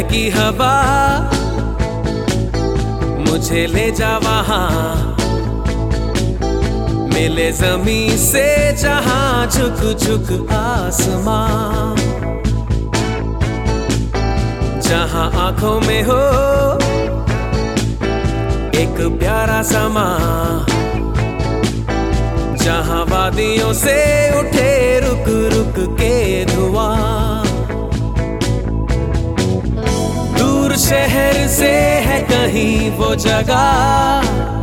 महकी हवा मुझे ले जा वहां, मिले जमीन से जहां झुक झुक आसमां, जहां आंखों में हो एक प्यारा समा, जहां वादियों से उठे रुक रुक के धुआं। दूर शहर से है कहीं वो जगह,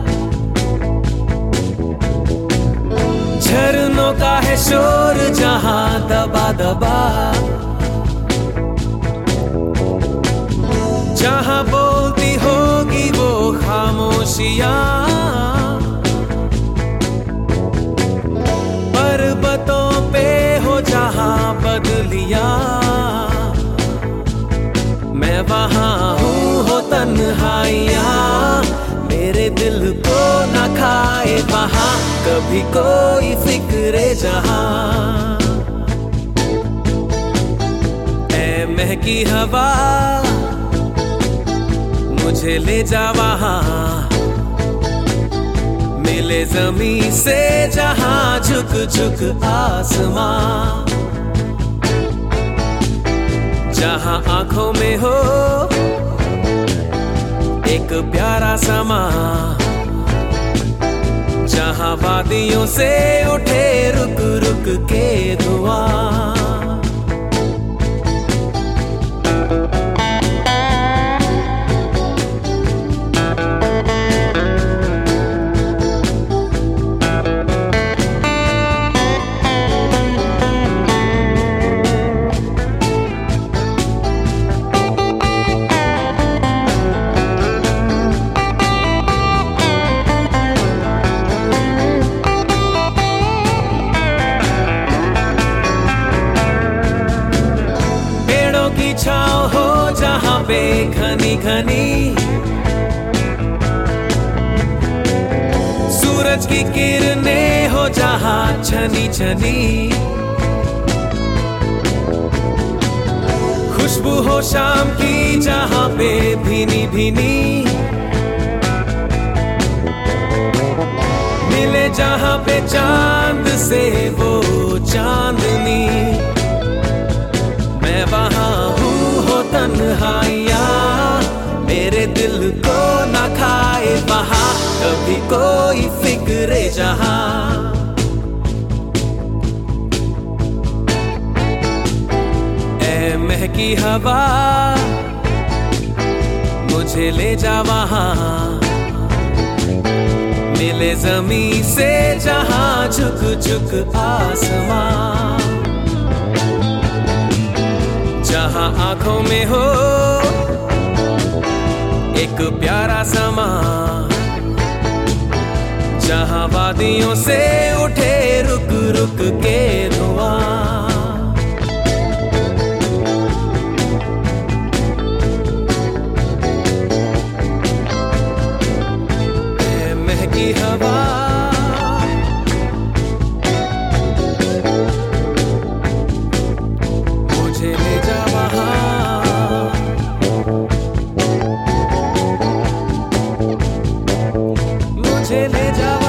झरनों का है शोर जहां दबा दबा, जहां बोलती होगी वो खामोशियां, पर्वतों पे हो जहां बदलियां, मैं वहां हूँ हो तन्हाइयां, मेरे दिल को न खाए वहां कभी कोई फिक्रे जहां। ऐ महकी हवा मुझे ले जा वहां, मिले जमीन से जहां झुक झुक आसमां, जहां आंखों में हो एक प्यारा समा, जहां वादियों से उठे रुक रुक के धुआं। छाँव हो जहां पे घनी घनी, सूरज की किरणें हो जहां छनी छनी, खुशबू हो शाम की जहां पे भीनी भीनी, मिले जहां पे चांद से वो चांदनी, मैं वहां हो तन्हाइयां, मेरे दिल को न खाए वहां कभी कोई फिक्रे जहां। ऐ महकी हवा मुझे ले जा वहां, मिले जमीन से जहां झुक झुक आसमां, जहां आंखों में हो एक प्यारा समा, जहां वादियों से उठे रुक रुक के धुआं। ऐ महकी हवा मुझे ले जा मुझे ले जा।